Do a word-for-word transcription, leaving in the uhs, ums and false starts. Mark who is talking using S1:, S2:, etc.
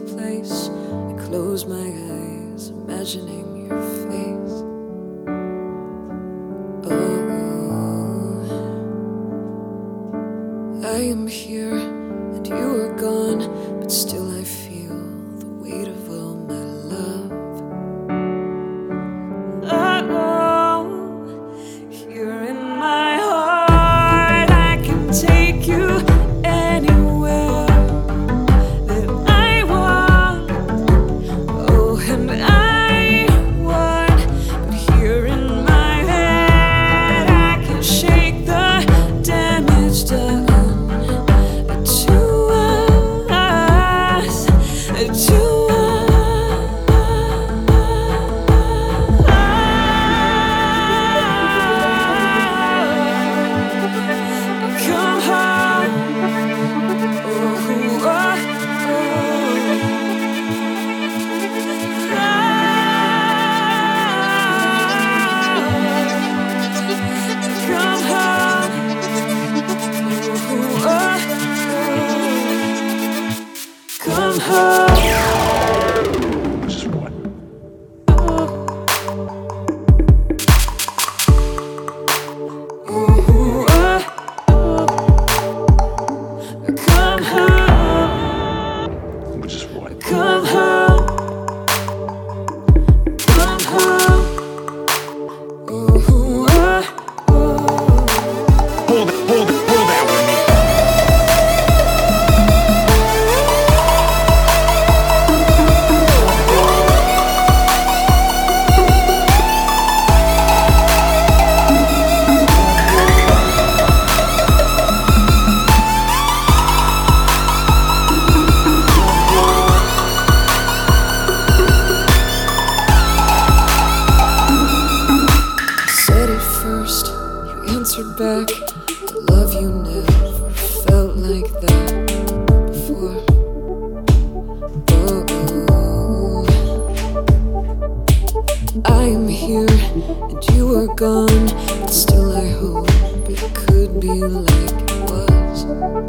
S1: place. I close my eyes, imagining your face. Oh, I am here and you are gone, but still I feel the weight of all my love. Oh, here in my heart I can take you anywhere that I want. Oh, and I want, but here in my head I can shake the damage done to us, to come home.
S2: Just what?
S1: Ooh, uh, come home.
S2: Which is what?
S1: Come home. Come home. Ooh, uh,
S2: Hold it, hold it, hold that with me.
S1: said it first, you answered back. I love you never felt like that before. Oh, I am here and you are gone, but still I hope it could be like it was.